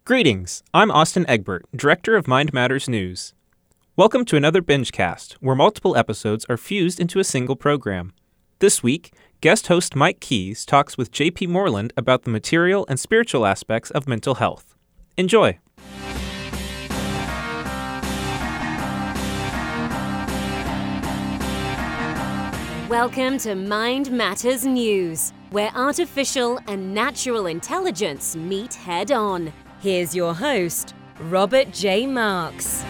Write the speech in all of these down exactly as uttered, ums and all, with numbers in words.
Greetings, I'm Austin Egbert, Director of Mind Matters News. Welcome to another BingeCast, where multiple episodes are fused into a single program. This week, guest host Mike Keys talks with J P Moreland about the material and spiritual aspects of mental health. Enjoy! Welcome to Mind Matters News, where artificial and natural intelligence meet head-on. Here's your host, Robert J. Marks.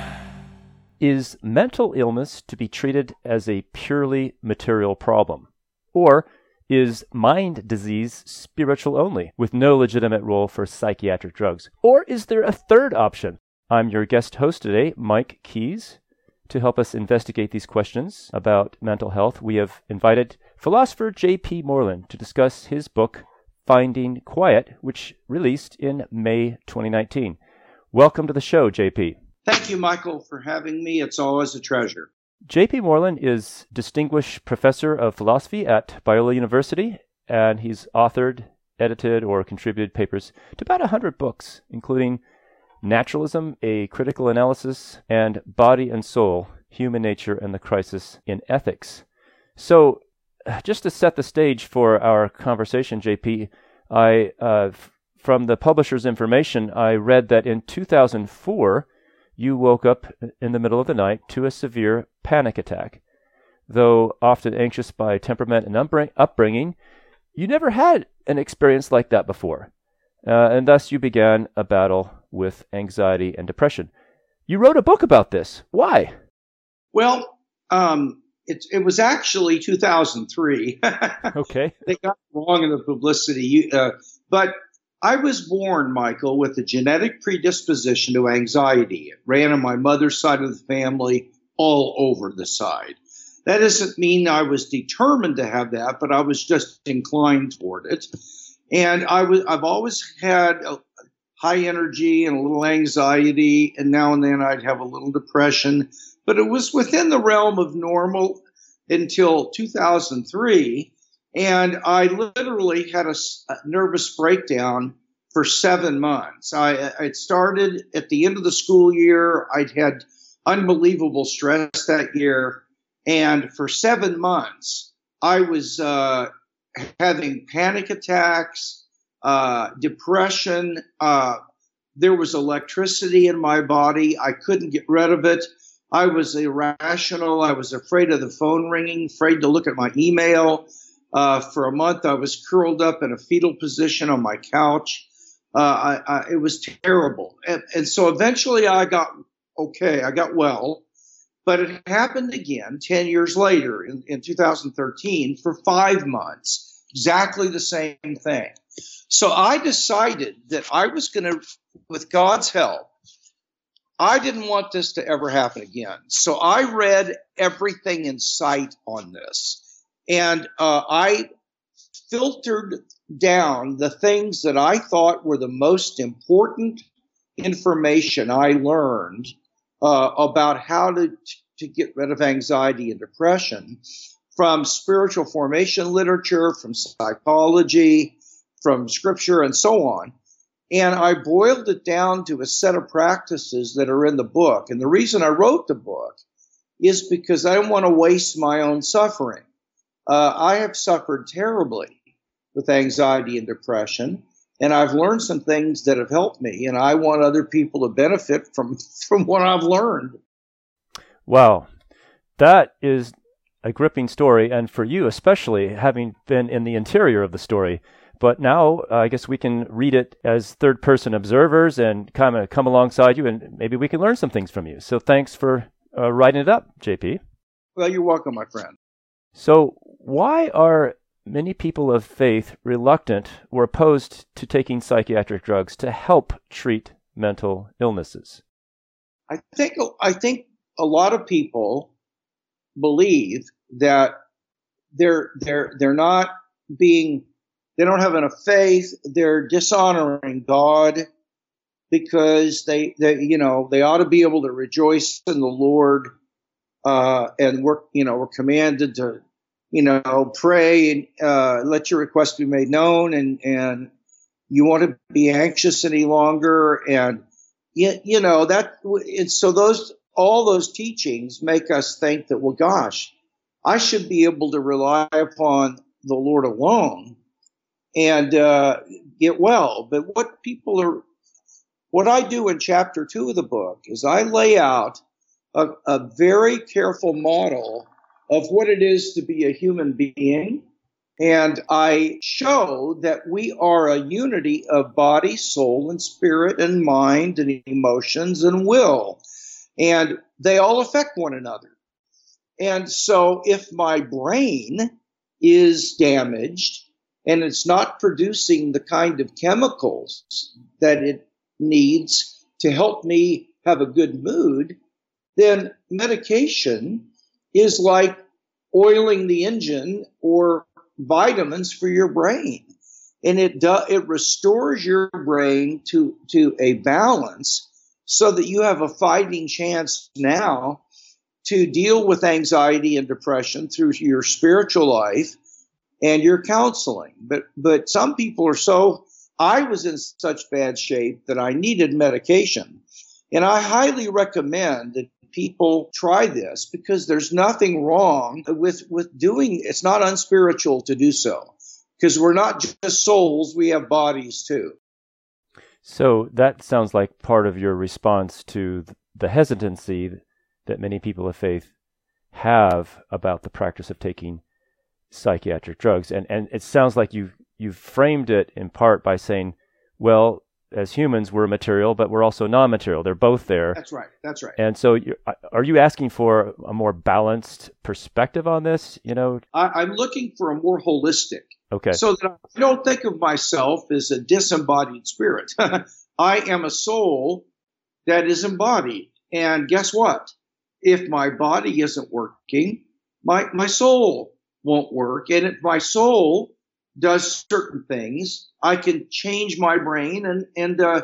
Is mental illness to be treated as a purely material problem? Or is mind disease spiritual only, with no legitimate role for psychiatric drugs? Or is there a third option? I'm your guest host today, Mike Keys. To help us investigate these questions about mental health, we have invited philosopher J P Moreland to discuss his book, Finding Quiet, which released in May twenty nineteen. Welcome to the show, J P. Thank you, Michael, for having me. It's always a treasure. J P Moreland is Distinguished Professor of Philosophy at Biola University, and he's authored, edited, or contributed papers to about one hundred books, including Naturalism, A Critical Analysis, and Body and Soul, Human Nature and the Crisis in Ethics. So, just to set the stage for our conversation, J P, I, uh, f- from the publisher's information, I read that in two thousand four, you woke up in the middle of the night to a severe panic attack. Though often anxious by temperament and upbring- upbringing, you never had an experience like that before. Uh, and thus you began a battle with anxiety and depression. You wrote a book about this. Why? Well, um, it, it was actually two thousand three. Okay. They got it wrong in the publicity. Uh, but I was born, Michael, with a genetic predisposition to anxiety. It ran on my mother's side of the family, all over the side. That doesn't mean I was determined to have that, but I was just inclined toward it. And I was, I've always had a high energy and a little anxiety, and now and then I'd have a little depression. But it was within the realm of normal until two thousand three, and I literally had a, a nervous breakdown for seven months. I it started at the end of the school year. I'd had unbelievable stress that year, and for seven months I was uh, having panic attacks, uh, depression. Uh, there was electricity in my body. I couldn't get rid of it. I was irrational. I was afraid of the phone ringing, afraid to look at my email. Uh, for a month, I was curled up in a fetal position on my couch. Uh, I, I, it was terrible. And, and so eventually I got okay. I got well. But it happened again ten years later in, in two thousand thirteen for five months, exactly the same thing. So I decided that I was going to, with God's help, I didn't want this to ever happen again. So I read everything in sight on this. And uh, I filtered down the things that I thought were the most important information I learned uh, about how to, to get rid of anxiety and depression from spiritual formation literature, from psychology, from scripture, and so on. And I boiled it down to a set of practices that are in the book. And the reason I wrote the book is because I don't want to waste my own suffering. Uh, I have suffered terribly with anxiety and depression, and I've learned some things that have helped me, and I want other people to benefit from, from what I've learned. Wow. That is a gripping story, and for you especially, having been in the interior of the story. But now uh, I guess we can read it as third-person observers and kind of come alongside you, and maybe we can learn some things from you. So thanks for uh, writing it up, J P. Well, you're welcome, my friend. So why are many people of faith reluctant or opposed to taking psychiatric drugs to help treat mental illnesses? I think I think a lot of people believe that they're they're they're not being they don't have enough faith. They're dishonoring God because they they you know they ought to be able to rejoice in the Lord, uh, and we're you know we're commanded to you know pray and uh, let your request be made known and and you want to be anxious any longer. And, you, you know, that it's so those, all those teachings make us think that, well, gosh, I should be able to rely upon the Lord alone and uh, get well. But what people are, what I do in chapter two of the book is I lay out a, a very careful model of what it is to be a human being. And I show that we are a unity of body, soul, and spirit, and mind, and emotions, and will. And they all affect one another. And so if my brain is damaged and it's not producing the kind of chemicals that it needs to help me have a good mood, then medication is like oiling the engine or vitamins for your brain. And it do, it restores your brain to, to a balance so that you have a fighting chance now to deal with anxiety and depression through your spiritual life and your counseling. But but some people are so, I was in such bad shape that I needed medication. And I highly recommend that people try this because there's nothing wrong with, with doing, it's not unspiritual to do so. Because we're not just souls, we have bodies too. So that sounds like part of your response to the hesitancy that many people of faith have about the practice of taking psychiatric drugs. And and it sounds like you've, you've framed it in part by saying, well, as humans, we're material, but we're also non-material. They're both there. That's right. That's right. And so you, are you asking for a more balanced perspective on this? You know, I, I'm looking for a more holistic. Okay. So that I don't think of myself as a disembodied spirit. I am a soul that is embodied. And guess what? If my body isn't working, my, my soul won't work. And if my soul does certain things, I can change my brain and, and uh,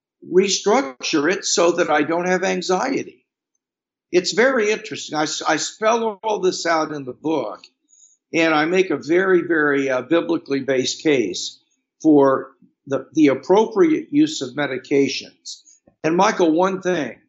restructure it so that I don't have anxiety. It's very interesting. I, I spell all this out in the book, and I make a very, very uh, biblically based case for the, the appropriate use of medications. And Michael, one thing,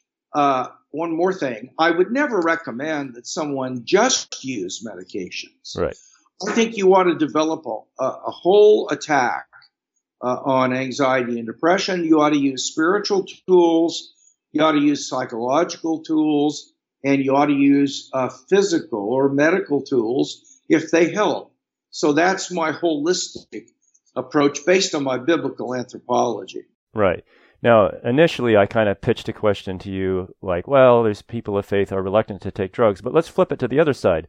uh, one more thing, I would never recommend that someone just use medications. Right. I think you ought to develop a, a whole attack uh, on anxiety and depression. You ought to use spiritual tools. You ought to use psychological tools. And you ought to use uh, physical or medical tools if they help. So that's my holistic approach based on my biblical anthropology. Right. Now, initially, I kind of pitched a question to you like, well, there's people of faith are reluctant to take drugs, but let's flip it to the other side.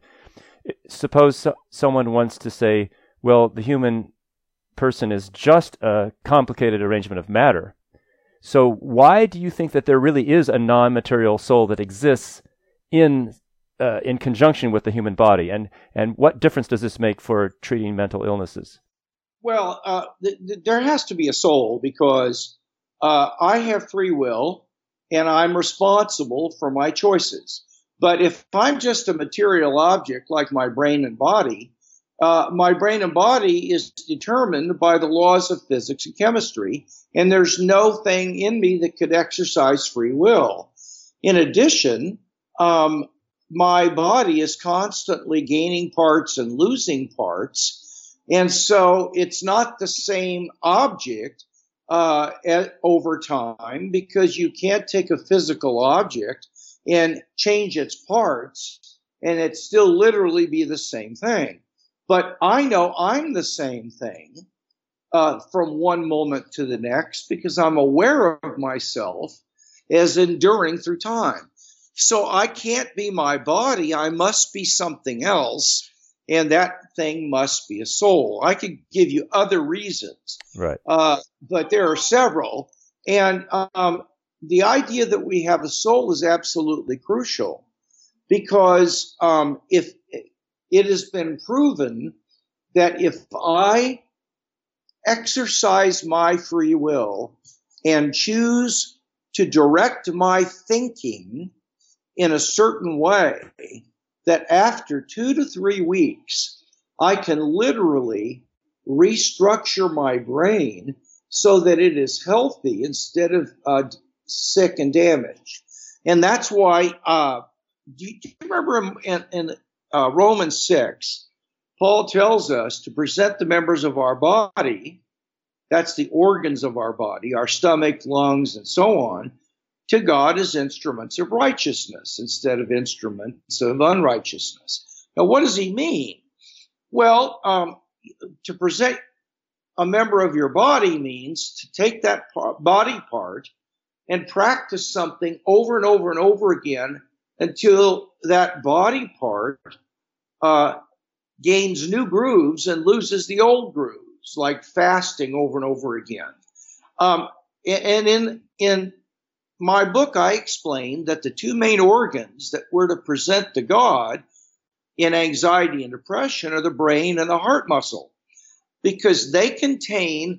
Suppose so- someone wants to say, well, the human person is just a complicated arrangement of matter. So why do you think that there really is a non-material soul that exists in uh, in conjunction with the human body? And, and what difference does this make for treating mental illnesses? Well, uh, th- th- there has to be a soul because uh, I have free will and I'm responsible for my choices. But if I'm just a material object like my brain and body, uh, my brain and body is determined by the laws of physics and chemistry, and there's no thing in me that could exercise free will. In addition, um, my body is constantly gaining parts and losing parts, and so it's not the same object uh, at, over time because you can't take a physical object and change its parts, and it still literally be the same thing. But I know I'm the same thing uh, from one moment to the next because I'm aware of myself as enduring through time. So I can't be my body. I must be something else, and that thing must be a soul. I could give you other reasons, right? Uh, but there are several, and um, the idea that we have a soul is absolutely crucial because um, if it has been proven that if I exercise my free will and choose to direct my thinking in a certain way, that after two to three weeks, I can literally restructure my brain so that it is healthy instead of uh, sick and damaged. And that's why, uh, do, you, do you remember in, in uh, Romans six, Paul tells us to present the members of our body, that's the organs of our body, our stomach, lungs, and so on, to God as instruments of righteousness instead of instruments of unrighteousness. Now, what does he mean? Well, um, to present a member of your body means to take that part, body part and practice something over and over and over again until that body part uh, gains new grooves and loses the old grooves, like fasting over and over again. Um, and in in my book, I explained that the two main organs that we're to present to God in anxiety and depression are the brain and the heart muscle, because they contain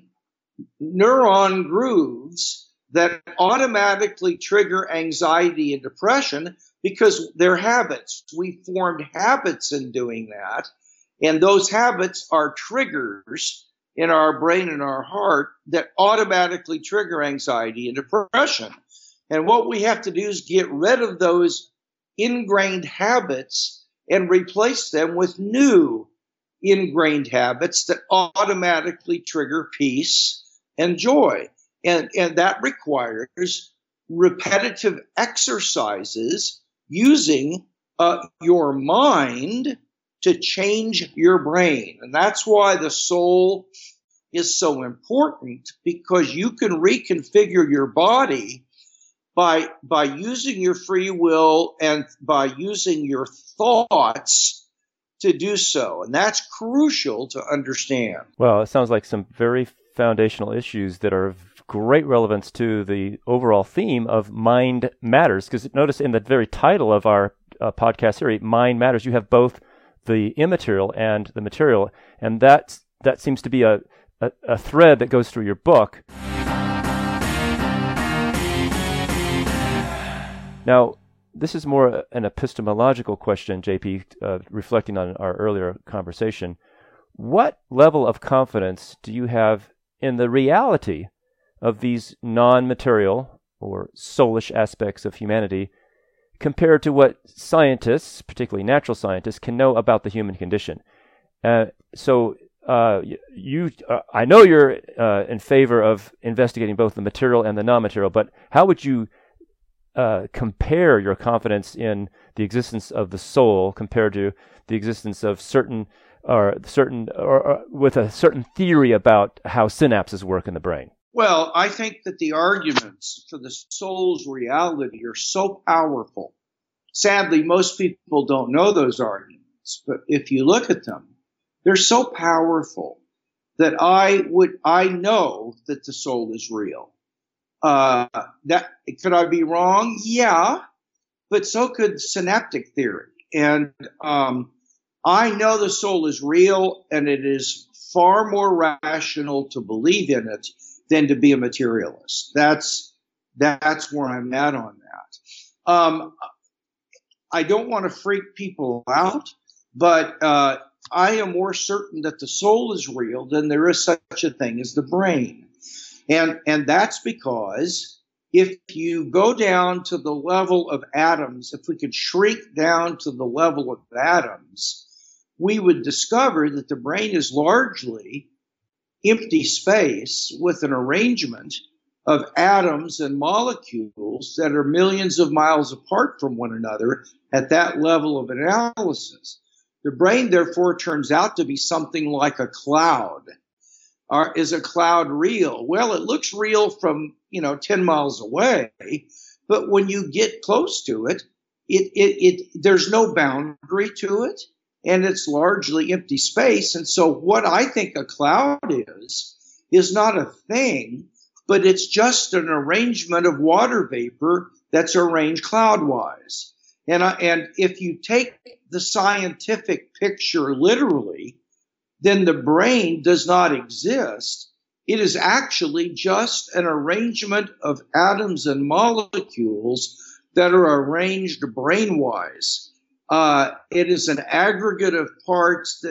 neuron grooves that automatically trigger anxiety and depression because they're habits. We formed habits in doing that, and those habits are triggers in our brain and our heart that automatically trigger anxiety and depression. And what we have to do is get rid of those ingrained habits and replace them with new ingrained habits that automatically trigger peace and joy. And, and that requires repetitive exercises using uh, your mind to change your brain. And that's why the soul is so important, because you can reconfigure your body by, by using your free will and by using your thoughts to do so. And that's crucial to understand. Well, it sounds like some very foundational issues that are of great relevance to the overall theme of Mind Matters. Because notice in the very title of our uh, podcast series, Mind Matters, you have both the immaterial and the material. And that's, that seems to be a, a, a thread that goes through your book. Now, this is more an epistemological question, J P, uh, reflecting on our earlier conversation. What level of confidence do you have in the reality of these non-material or soulish aspects of humanity compared to what scientists, particularly natural scientists, can know about the human condition? Uh, so uh, you, uh, I know you're uh, in favor of investigating both the material and the non-material, but how would you Uh, compare your confidence in the existence of the soul compared to the existence of certain or certain or, or with a certain theory about how synapses work in the brain? Well, I think that the arguments for the soul's reality are so powerful. Sadly, most people don't know those arguments, but if you look at them, they're so powerful that I would I know that the soul is real. Uh, that could I be wrong? Yeah, but so could synaptic theory. And um, I know the soul is real, and it is far more rational to believe in it than to be a materialist. That's that's where I'm at on that. Um, I don't want to freak people out, but uh, I am more certain that the soul is real than there is such a thing as the brain. And, and that's because if you go down to the level of atoms, if we could shrink down to the level of atoms, we would discover that the brain is largely empty space with an arrangement of atoms and molecules that are millions of miles apart from one another at that level of analysis. The brain, therefore, turns out to be something like a cloud. Are, is a cloud real? Well, it looks real from, you know, ten miles away, but when you get close to it, it, it, it, there's no boundary to it, and it's largely empty space. And so what I think a cloud is, is not a thing, but it's just an arrangement of water vapor that's arranged cloudwise. And I, and if you take the scientific picture literally, then the brain does not exist. It is actually just an arrangement of atoms and molecules that are arranged brain-wise. Uh, it is an aggregate of parts that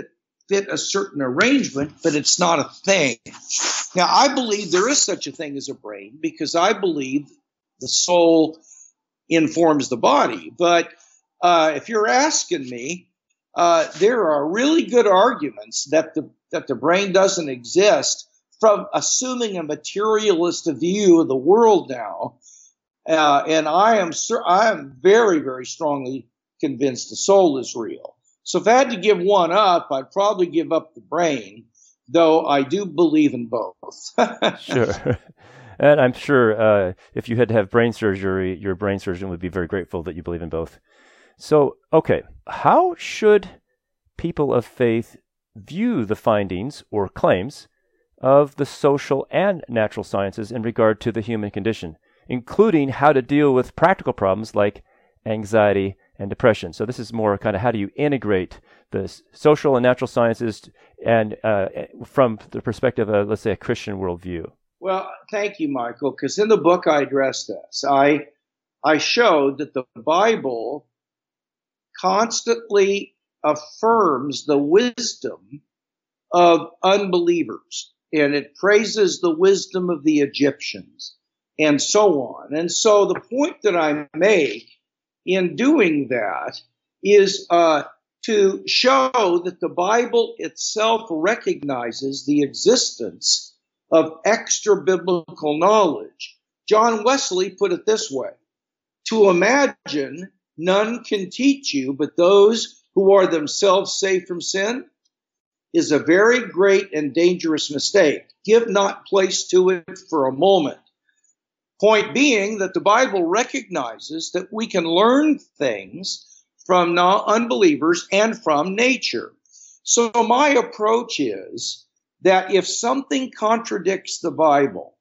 fit a certain arrangement, but it's not a thing. Now, I believe there is such a thing as a brain because I believe the soul informs the body. But uh, if you're asking me, uh, there are really good arguments that the that the brain doesn't exist from assuming a materialist view of the world now. Uh, and I am I am very, very strongly convinced the soul is real. So if I had to give one up, I'd probably give up the brain, though I do believe in both. Sure. And I'm sure uh, if you had to have brain surgery, your brain surgeon would be very grateful that you believe in both. So, okay, how should people of faith view the findings or claims of the social and natural sciences in regard to the human condition, including how to deal with practical problems like anxiety and depression? So this is more kind of how do you integrate the social and natural sciences and uh, from the perspective of, let's say, a Christian worldview? Well, thank you, Michael, because in the book I address this. I I showed that the Bible constantly affirms the wisdom of unbelievers, and it praises the wisdom of the Egyptians, and so on. And so the point that I make in doing that is uh, to show that the Bible itself recognizes the existence of extra biblical knowledge. John Wesley put it this way: to imagine none can teach you but those who are themselves saved from sin is a very great and dangerous mistake. Give not place to it for a moment. Point being that the Bible recognizes that we can learn things from non- unbelievers and from nature. So my approach is that if something contradicts the Bible,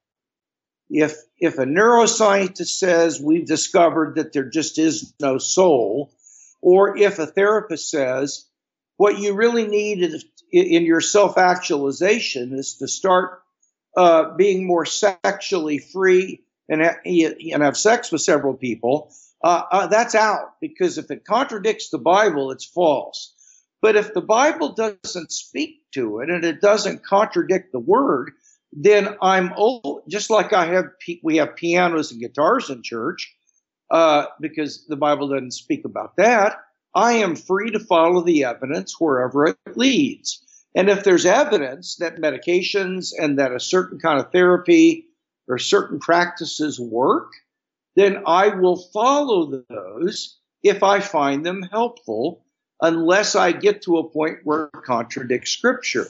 if if a neuroscientist says we've discovered that there just is no soul, or if a therapist says what you really need is, in your self-actualization is to start uh, being more sexually free and, ha- and have sex with several people, uh, uh, that's out, because if it contradicts the Bible, it's false. But if the Bible doesn't speak to it and it doesn't contradict the Word, then I'm old, just like I have, we have pianos and guitars in church, uh, because the Bible doesn't speak about that. I am free to follow the evidence wherever it leads. And if there's evidence that medications and that a certain kind of therapy or certain practices work, then I will follow those if I find them helpful, unless I get to a point where it contradicts Scripture.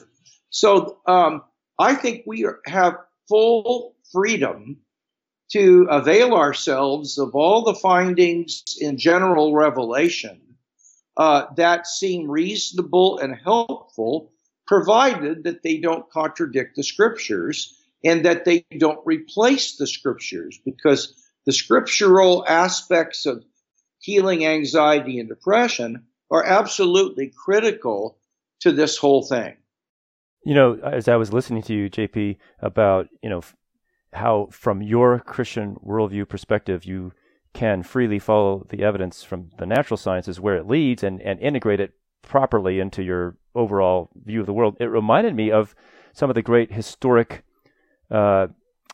So um, I think we are, have full freedom to avail ourselves of all the findings in general revelation uh, that seem reasonable and helpful, provided that they don't contradict the Scriptures and that they don't replace the Scriptures, because the scriptural aspects of healing anxiety and depression are absolutely critical to this whole thing. You know, as I was listening to you, J P, about, you know, how from your Christian worldview perspective, you can freely follow the evidence from the natural sciences where it leads and, and integrate it properly into your overall view of the world. It reminded me of some of the great historic, uh,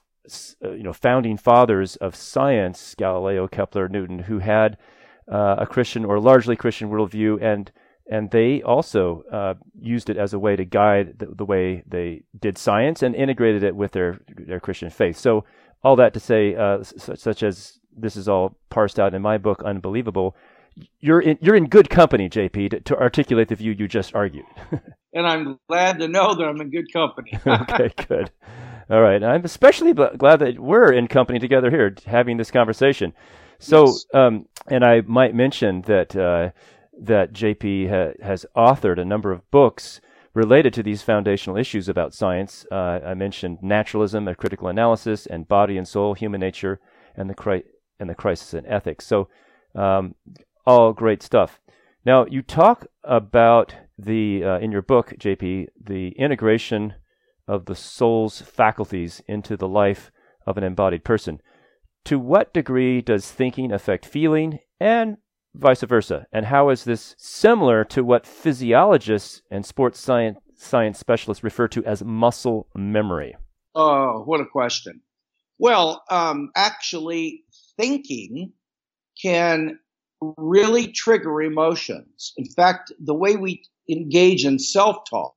you know, founding fathers of science, Galileo, Kepler, Newton, who had uh, a Christian or largely Christian worldview, and and they also uh, used it as a way to guide the, the way they did science and integrated it with their their Christian faith. So all that to say, uh, such, such as this is all parsed out in my book, Unbelievable, you're in, you're in good company, J P, to, to articulate the view you just argued. And I'm glad to know that I'm in good company. Okay, good. All right. I'm especially b- glad that we're in company together here having this conversation. So, yes. um, and I might mention that uh, that J P ha- has authored a number of books related to these foundational issues about science. Uh, I mentioned Naturalism, A Critical Analysis, and Body and Soul, Human Nature, and the Cri- and the Crisis in Ethics. So, um, all great stuff. Now, you talk about the uh, in your book, J P, the integration of the soul's faculties into the life of an embodied person. To what degree does thinking affect feeling, and vice versa? And how is this similar to what physiologists and sports science science specialists refer to as muscle memory? Oh, what a question. Well, um, actually, thinking can really trigger emotions. In fact, the way we engage in self-talk,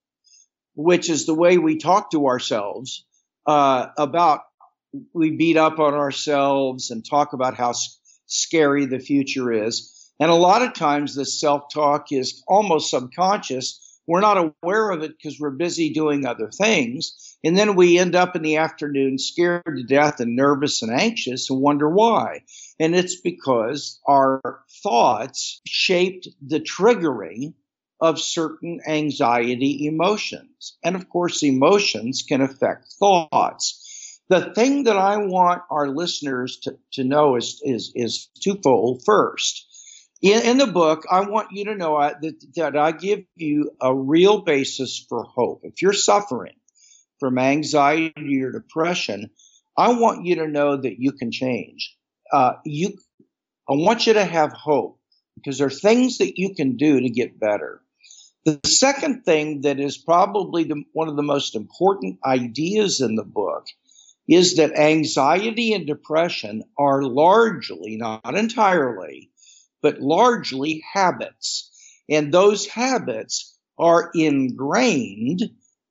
which is the way we talk to ourselves uh, about, we beat up on ourselves and talk about how s- scary the future is. And a lot of times this self-talk is almost subconscious. We're not aware of it because we're busy doing other things. And then we end up in the afternoon scared to death and nervous and anxious and wonder why. And it's because our thoughts shaped the triggering of certain anxiety emotions. And of course, emotions can affect thoughts. The thing that I want our listeners to, to know is, is, is twofold. First, in, in the book, I want you to know that, that I give you a real basis for hope. If you're suffering from anxiety or depression, I want you to know that you can change. Uh, you, I want you to have hope because there are things that you can do to get better. The second thing that is probably the, one of the most important ideas in the book is that anxiety and depression are largely, not entirely, but largely habits. And those habits are ingrained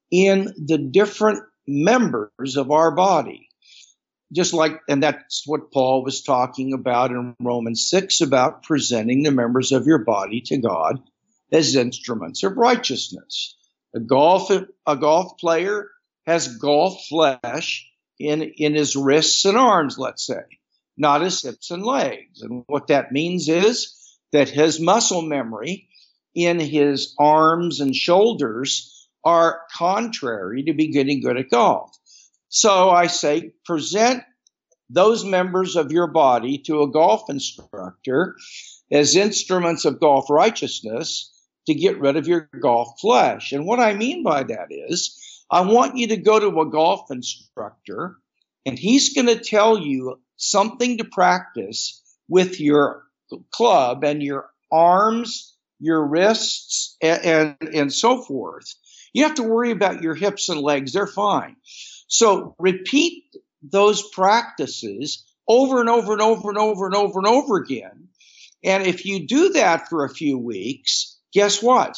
in the different members of our body. Just like, and that's what Paul was talking about in Romans six about presenting the members of your body to God as instruments of righteousness. A golf, a golf player has golf flesh in, in his wrists and arms, let's say, not his hips and legs. And what that means is that his muscle memory in his arms and shoulders are contrary to be getting good at golf. So I say, present those members of your body to a golf instructor as instruments of golf righteousness to get rid of your golf flesh. And what I mean by that is, I want you to go to a golf instructor, and he's going to tell you something to practice with your club and your arms, your wrists, and, and, and so forth. You have to worry about your hips and legs. They're fine. So repeat those practices over and over and over and over and over and over again. And if you do that for a few weeks, guess what?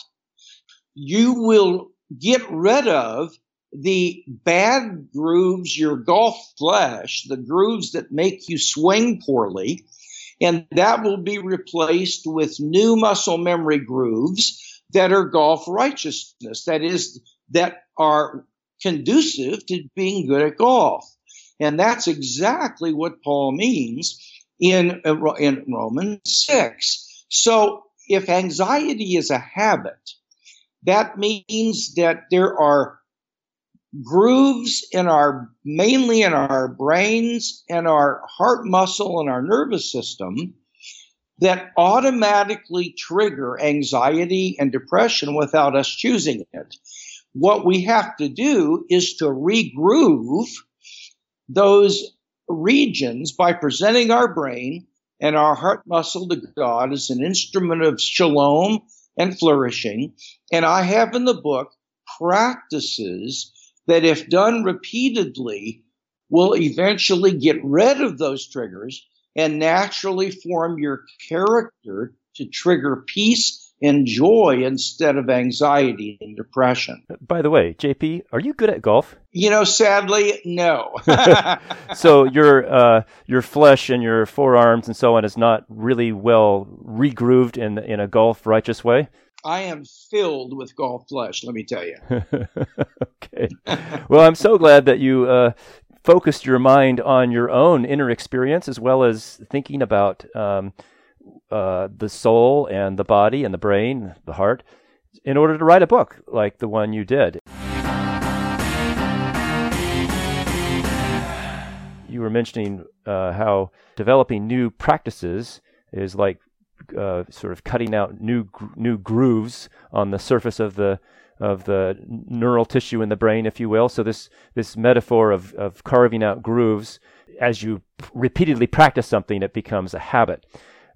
You will get rid of the bad grooves, your golf flesh, the grooves that make you swing poorly, and that will be replaced with new muscle memory grooves that are golf righteousness, that is, that are conducive to being good at golf. And that's exactly what Paul means in, in Romans six. So if anxiety is a habit, that means that there are grooves in our, mainly in our brains and our heart muscle and our nervous system that automatically trigger anxiety and depression without us choosing it. What we have to do is to regroove those regions by presenting our brain and our heart muscle to God as an instrument of shalom and flourishing. And I have in the book practices that, if done repeatedly, will eventually get rid of those triggers and naturally form your character to trigger peace and joy instead of anxiety and depression. By the way, J P, are you good at golf? You know, sadly, no. So your uh, your flesh and your forearms and so on is not really well regrooved in in a golf righteous way? I am filled with golf flesh, let me tell you. Okay. Well, I'm so glad that you uh, focused your mind on your own inner experience as well as thinking about um, uh, the soul and the body and the brain, the heart, in order to write a book like the one you did. You were mentioning uh, how developing new practices is like Uh, sort of cutting out new gro- new grooves on the surface of the of the neural tissue in the brain, if you will. So this this metaphor of of carving out grooves, as you p- repeatedly practice something, it becomes a habit.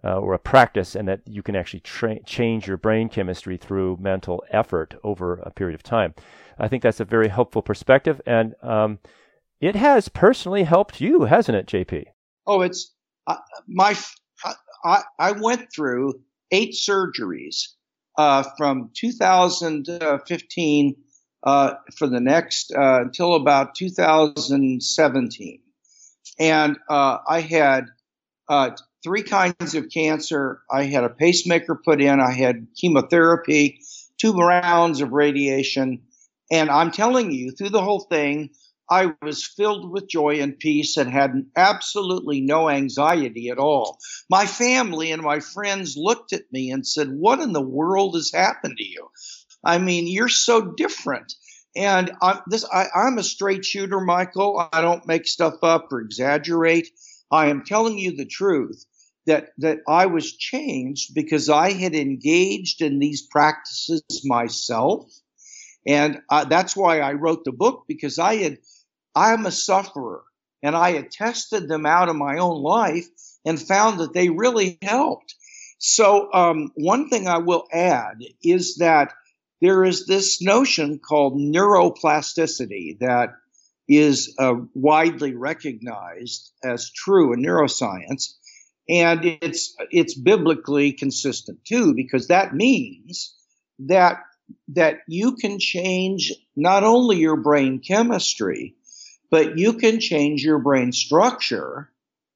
uh, or a practice, and that you can actually tra- change your brain chemistry through mental effort over a period of time. I think that's a very helpful perspective, and um, it has personally helped you, hasn't it, J P? Oh, it's uh, my. I, I went through eight surgeries uh, from two thousand fifteen uh, for the next uh, until about two thousand seventeen, and uh, I had uh, three kinds of cancer. I had a pacemaker put in. I had chemotherapy, two rounds of radiation. And I'm telling you, through the whole thing, I was filled with joy and peace and had absolutely no anxiety at all. My family and my friends looked at me and said, "What in the world has happened to you? I mean, you're so different." And I'm, this, I, I'm a straight shooter, Michael. I don't make stuff up or exaggerate. I am telling you the truth, that, that I was changed because I had engaged in these practices myself. And uh, that's why I wrote the book, because I had, I'm a sufferer, and I had tested them out in my own life and found that they really helped. So um, one thing I will add is that there is this notion called neuroplasticity that is uh, widely recognized as true in neuroscience. And it's, it's biblically consistent too, because that means that that you can change not only your brain chemistry, but you can change your brain structure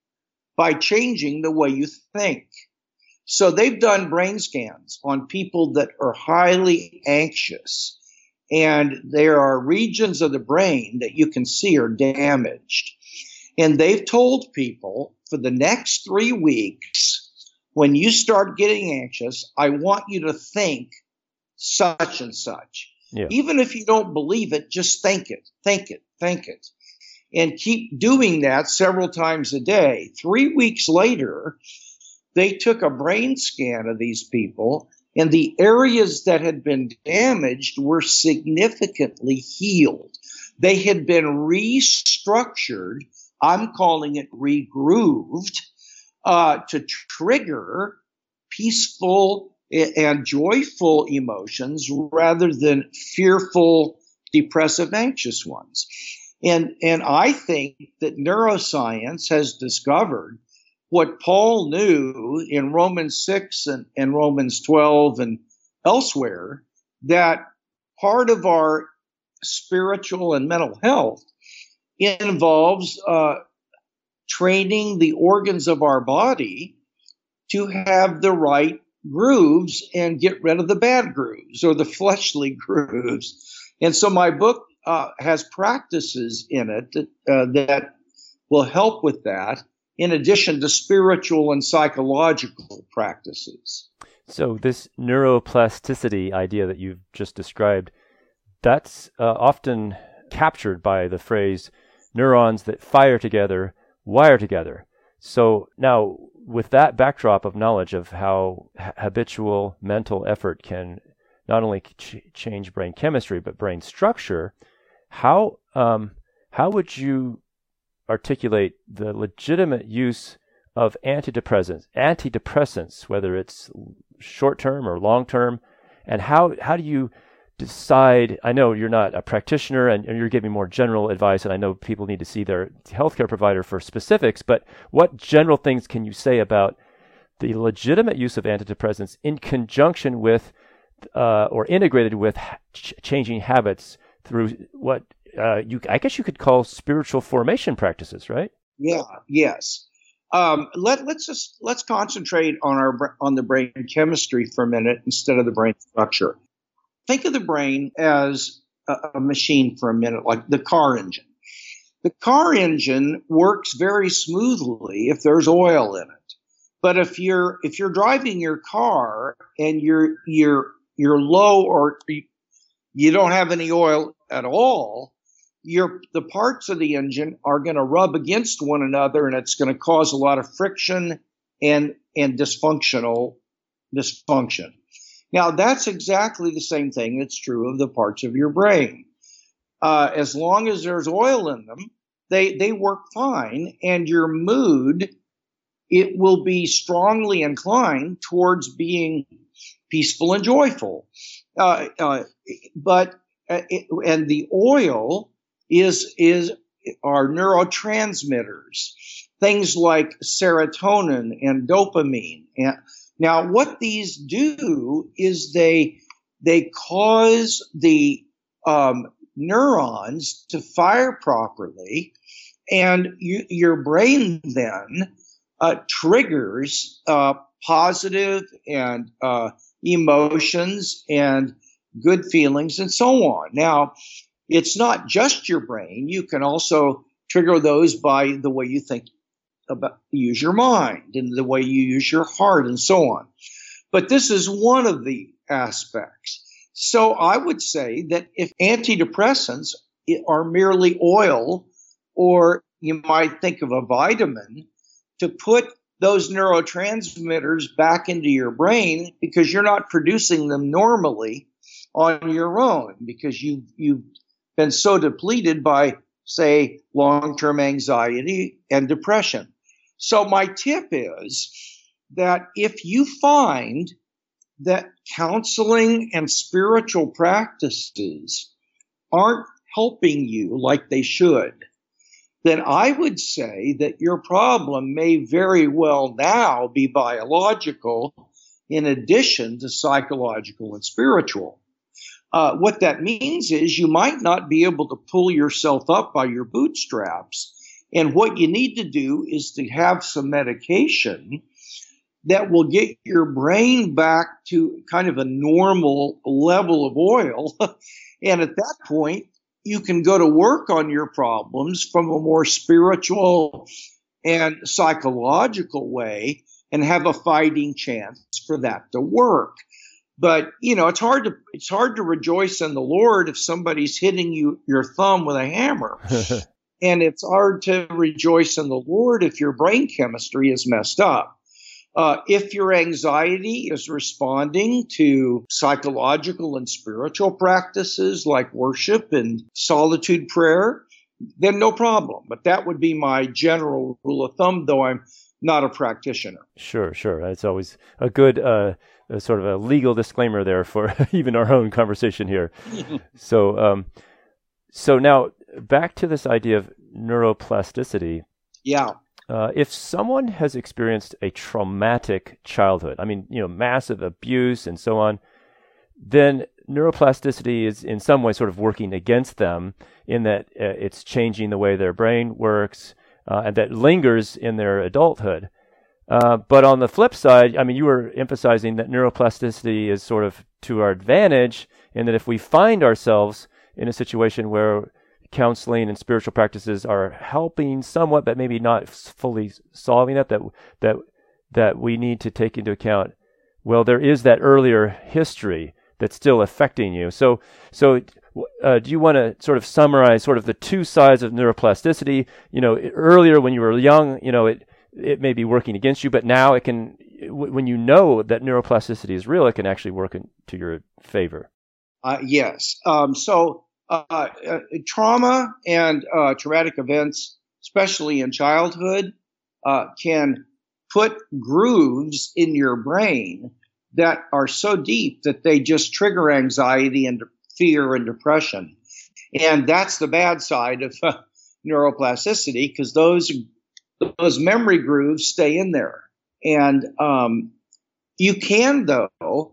by changing the way you think. So they've done brain scans on people that are highly anxious, and there are regions of the brain that you can see are damaged. And they've told people for the next three weeks, when you start getting anxious, I want you to think such and such. Yeah. Even if you don't believe it, just think it, think it, think it. And keep doing that several times a day. Three weeks later, they took a brain scan of these people, and the areas that had been damaged were significantly healed. They had been restructured. I'm calling it regrooved, uh, to trigger peaceful and joyful emotions rather than fearful, depressive, anxious ones. And, and I think that neuroscience has discovered what Paul knew in Romans six and, and Romans twelve and elsewhere, that part of our spiritual and mental health involves uh, training the organs of our body to have the right grooves and get rid of the bad grooves or the fleshly grooves. And so my book uh, has practices in it that, uh, that will help with that, in addition to spiritual and psychological practices. So this neuroplasticity idea that you've just described, that's uh, often captured by the phrase neurons that fire together, wire together. So now, with that backdrop of knowledge of how ha- habitual mental effort can not only ch- change brain chemistry, but brain structure, how um, how would you articulate the legitimate use of antidepressants, antidepressants, whether it's short-term or long-term, and how how do you decide? I know you're not a practitioner and, and you're giving more general advice, and I know people need to see their healthcare provider for specifics, but what general things can you say about the legitimate use of antidepressants in conjunction with uh, or integrated with ch- changing habits through what uh, you, I guess you could call spiritual formation practices, right? Yeah, yes. Um, let, let's just, let's concentrate on our, on the brain chemistry for a minute instead of the brain structure. Think of the brain as a, a machine for a minute, like the car engine. The car engine works very smoothly if there's oil in it. But if you're if you're driving your car and you're you're you're low or you don't have any oil at all, your the parts of the engine are going to rub against one another, and it's going to cause a lot of friction and and dysfunctional dysfunction. Now, that's exactly the same thing that's true of the parts of your brain. Uh, as long as there's oil in them, they, they work fine, and your mood it will be strongly inclined towards being peaceful and joyful. Uh, uh, but uh, it, and the oil is is are neurotransmitters, things like serotonin and dopamine. And now, what these do is they they cause the um, neurons to fire properly, and you, your brain then uh, triggers uh, positive and uh, emotions and good feelings and so on. Now, it's not just your brain. You can also trigger those by the way you think about, use your mind and the way you use your heart and so on. But this is one of the aspects. So I would say that if antidepressants are merely oil, or you might think of a vitamin to put those neurotransmitters back into your brain, because you're not producing them normally on your own, because you, you've been so depleted by, say, long-term anxiety and depression. So my tip is that if you find that counseling and spiritual practices aren't helping you like they should, then I would say that your problem may very well now be biological in addition to psychological and spiritual. Uh, what that means is you might not be able to pull yourself up by your bootstraps. And what you need to do is to have some medication that will get your brain back to kind of a normal level of oil. And at that point, you can go to work on your problems from a more spiritual and psychological way and have a fighting chance for that to work. But, you know, it's hard to it's hard to rejoice in the Lord if somebody's hitting you your thumb with a hammer. And it's hard to rejoice in the Lord if your brain chemistry is messed up. Uh, if your anxiety is responding to psychological and spiritual practices like worship and solitude prayer, then no problem. But that would be my general rule of thumb, though I'm not a practitioner. Sure, sure. It's always a good uh, a sort of a legal disclaimer there for even our own conversation here. so, um, so now back to this idea of neuroplasticity. Yeah. Uh, if someone has experienced a traumatic childhood, I mean, you know, massive abuse and so on, then neuroplasticity is in some way sort of working against them in that uh, it's changing the way their brain works, uh, and that lingers in their adulthood. Uh, but on the flip side, I mean, you were emphasizing that neuroplasticity is sort of to our advantage, in that if we find ourselves in a situation where counseling and spiritual practices are helping somewhat, but maybe not fully solving that, that that that we need to take into account, well, there is that earlier history that's still affecting you. So, so uh, do you want to sort of summarize sort of the two sides of neuroplasticity? You know, earlier when you were young, you know, it it may be working against you, but now it can, when you know that neuroplasticity is real, it can actually work in, to your favor. Uh, yes. Um, so uh, uh, trauma and uh, traumatic events, especially in childhood, uh, can put grooves in your brain that are so deep that they just trigger anxiety and fear and depression. And that's the bad side of uh, neuroplasticity, because those those memory grooves stay in there. And um, you can, though,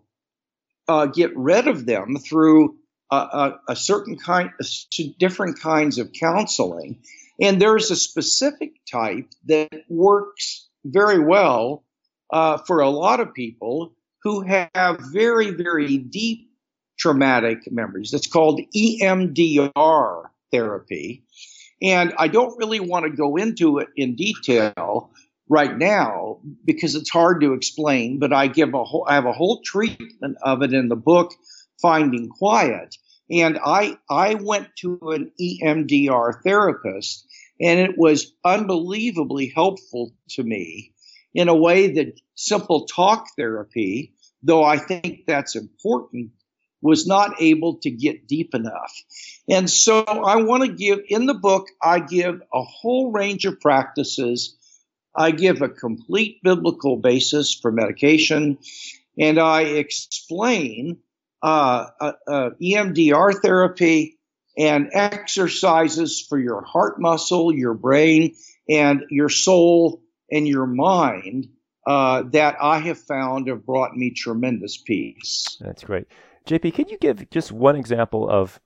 uh, get rid of them through a, a, a certain kind, different kinds of counseling. And there's a specific type that works very well uh, for a lot of people who have very, very deep traumatic memories. It's called E M D R therapy. And I don't really want to go into it in detail right now because it's hard to explain, but I give a whole, I have a whole treatment of it in the book, Finding Quiet. And I, I went to an E M D R therapist, and it was unbelievably helpful to me in a way that simple talk therapy, though I think that's important, was not able to get deep enough. And so I want to give, in the book, I give a whole range of practices I give a complete biblical basis for medication, and I explain uh, uh, uh, E M D R therapy and exercises for your heart muscle, your brain, and your soul and your mind uh, that I have found have brought me tremendous peace. That's great. J P, can you give just one example of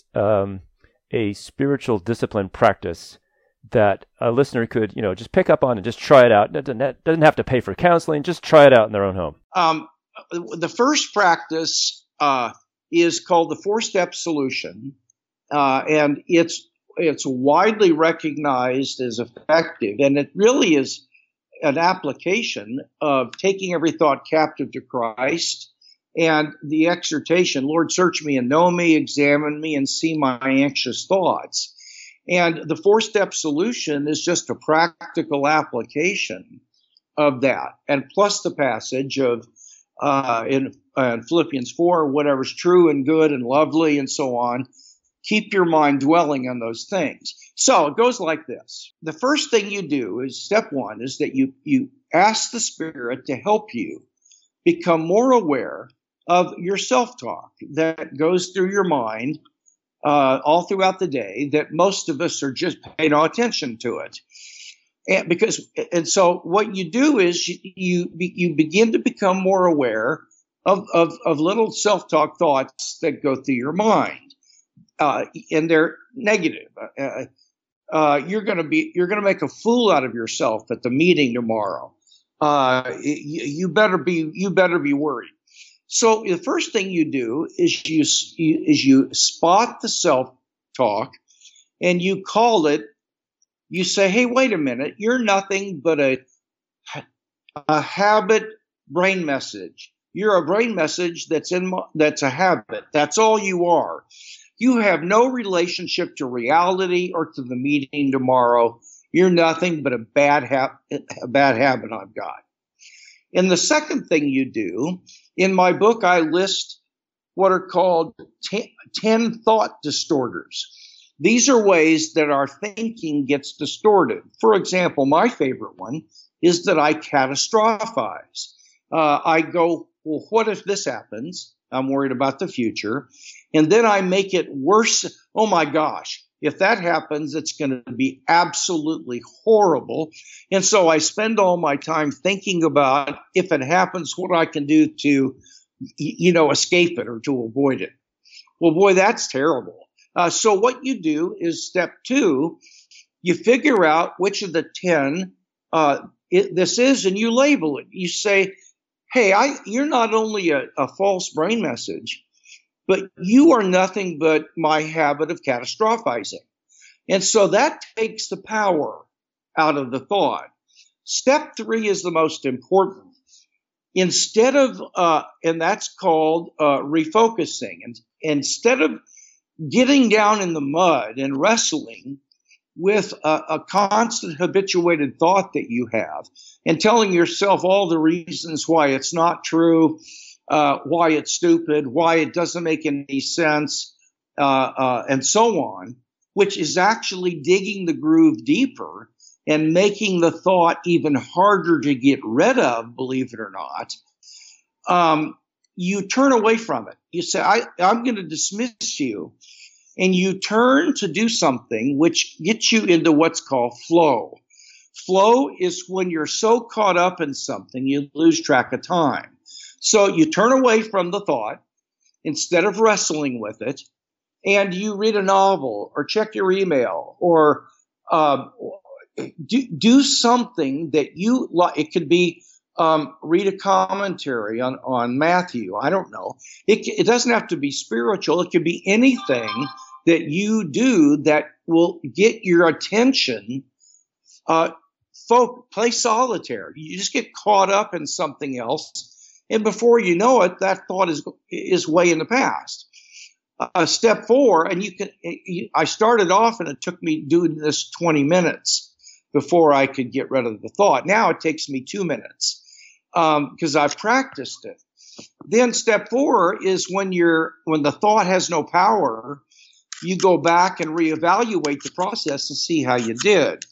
um, a spiritual discipline practice that a listener could, you know, just pick up on and just try it out? It doesn't, doesn't have to pay for counseling. Just try it out in their own home. Um, the first practice uh, is called the four-step solution, uh, and it's it's widely recognized as effective, and it really is an application of taking every thought captive to Christ and the exhortation, Lord, search me and know me, examine me, and see my anxious thoughts. And the four-step solution is just a practical application of that. And plus the passage of uh, in, uh, in Philippians four, whatever's true and good and lovely and so on, keep your mind dwelling on those things. So it goes like this. The first thing you do is step one is that you, you ask the Spirit to help you become more aware of your self-talk that goes through your mind uh, all throughout the day, that most of us are just paying no attention to it. And because, and so what you do is you, you, you begin to become more aware of, of, of little self-talk thoughts that go through your mind. Uh, and they're negative. Uh, uh, you're going to be, you're going to make a fool out of yourself at the meeting tomorrow. Uh, you, you better be, you better be worried. So the first thing you do is you, you is you spot the self-talk and you call it. You say, "Hey, wait a minute! You're nothing but a a habit brain message. You're a brain message that's in that's a habit. That's all you are. You have no relationship to reality or to the meeting tomorrow. You're nothing but a bad ha- a bad habit I've got." And the second thing you do, in my book, I list what are called ten, ten thought distorters. These are ways that our thinking gets distorted. For example, my favorite one is that I catastrophize. Uh, I go, well, what if this happens? I'm worried about the future. And then I make it worse. Oh my gosh, if that happens, it's going to be absolutely horrible. And so I spend all my time thinking about, if it happens, what I can do to, you know, escape it or to avoid it. Well, boy, that's terrible. Uh, so what you do is step two, you figure out which of the ten uh, it, this is, and you label it. You say, hey, I, you're not only a, a false brain message, but you are nothing but my habit of catastrophizing. And so that takes the power out of the thought. Step three is the most important. Instead of, uh, and that's called uh, refocusing. And instead of getting down in the mud and wrestling with a, a constant habituated thought that you have and telling yourself all the reasons why it's not true, uh, why it's stupid, why it doesn't make any sense, uh, uh, and so on, which is actually digging the groove deeper and making the thought even harder to get rid of, believe it or not. Um, you turn away from it. You say, I, I'm going to dismiss you. And you turn to do something which gets you into what's called flow. Flow is when you're so caught up in something, you lose track of time. So you turn away from the thought instead of wrestling with it, and you read a novel or check your email or uh, do, do something that you like. It could be Um, read a commentary on, on Matthew. I don't know. It, it doesn't have to be spiritual. It could be anything that you do that will get your attention. Uh, folk, play solitaire. You just get caught up in something else, and before you know it, that thought is is way in the past. Uh, step four, and you can. You, I started off, and it took me doing this twenty minutes before I could get rid of the thought. Now it takes me two minutes. Because um, I've practiced it. Then step four is when you're when the thought has no power, you go back and reevaluate the process and see how you did.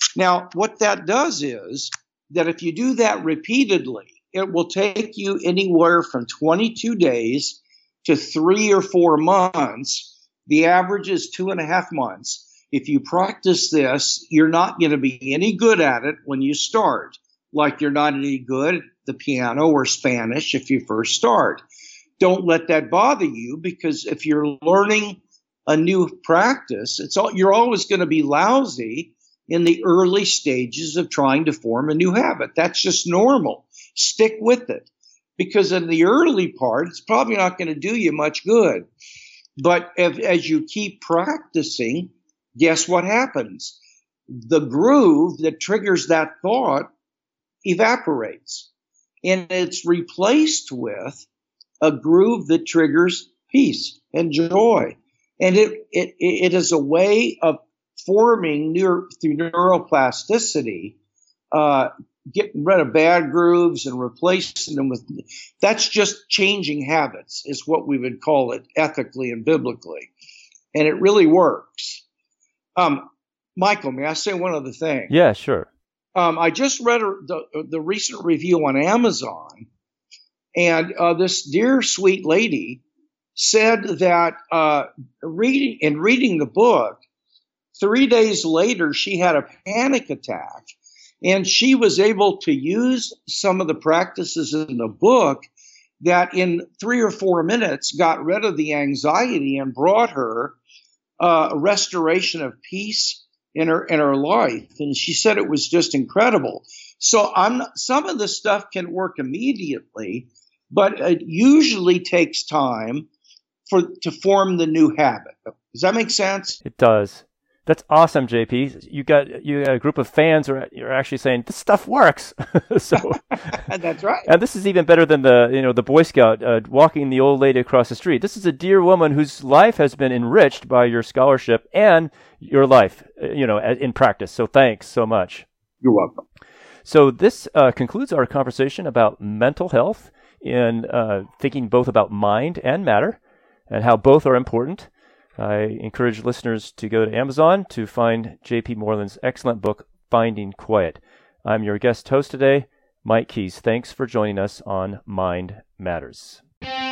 Now, what that does is that if you do that repeatedly, it will take you anywhere from twenty-two days to three or four months. The average is two and a half months. If you practice this, you're not going to be any good at it when you start, like you're not any good at the piano or Spanish if you first start. Don't let that bother you, because if you're learning a new practice, it's all, you're always going to be lousy in the early stages of trying to form a new habit. That's just normal. Stick with it, because in the early part, it's probably not going to do you much good. But if, as you keep practicing, guess what happens? The groove that triggers that thought evaporates, and it's replaced with a groove that triggers peace and joy. And it it, it is a way of forming neuro, through neuroplasticity, uh, getting rid of bad grooves and replacing them with, that's just changing habits is what we would call it ethically and biblically. And it really works. Um, Michael, may I say one other thing? Yeah, sure. Um, I just read a, the, the recent review on Amazon, and uh, this dear sweet lady said that uh, reading in reading the book, three days later she had a panic attack, and she was able to use some of the practices in the book that in three or four minutes got rid of the anxiety and brought her uh, a restoration of peace in her in her life. And she said it was just incredible. So I'm not, some of this stuff can work immediately, but it usually takes time for to form the new habit. Does that make sense? It does. That's awesome, J P. You got you got a group of fans who are you're actually saying this stuff works. So that's right. And this is even better than the you know the Boy Scout uh, walking the old lady across the street. This is a dear woman whose life has been enriched by your scholarship and your life, you know, in practice. So thanks so much. You're welcome. So this uh, concludes our conversation about mental health in uh, thinking both about mind and matter and how both are important. I encourage listeners to go to Amazon to find J P Moreland's excellent book, Finding Quiet. I'm your guest host today, Mike Keys. Thanks for joining us on Mind Matters.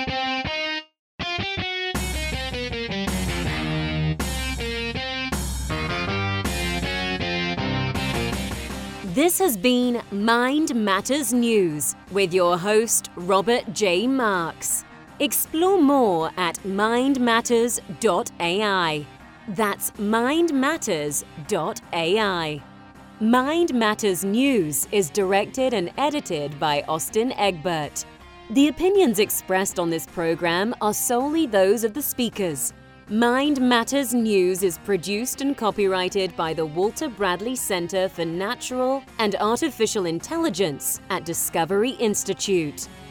This has been Mind Matters News with your host, Robert J. Marks. Explore more at mind matters dot a i. That's mind matters dot a i. Mind Matters News is directed and edited by Austin Egbert. The opinions expressed on this program are solely those of the speakers. Mind Matters News is produced and copyrighted by the Walter Bradley Center for Natural and Artificial Intelligence at Discovery Institute.